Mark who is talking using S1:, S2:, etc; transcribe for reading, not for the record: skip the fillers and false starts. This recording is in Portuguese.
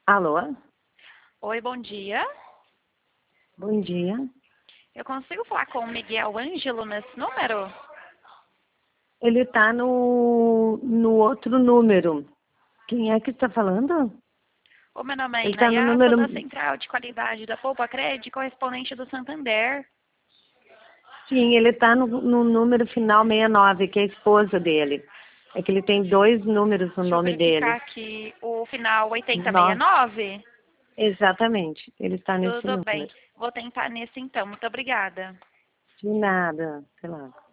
S1: Alô?
S2: Oi, bom dia.
S1: Bom dia.
S2: Eu consigo falar com o Miguel Ângelo nesse número?
S1: Ele está no outro número. Quem é que está falando?
S2: O meu nome é
S1: Ele está no
S2: Inaya, sou da
S1: número...
S2: Central de Qualidade da Poupa Cred, correspondente do Santander.
S1: Sim, ele está no número final 69, que é a esposa dele. É que ele tem dois números no
S2: Deixa eu
S1: nome
S2: verificar
S1: dele.
S2: aqui o final
S1: Nossa,
S2: 8069.
S1: exatamente. Ele está nesse
S2: Tudo bem.
S1: número.
S2: Vou tentar nesse então. Muito obrigada.
S1: De nada. Sei lá.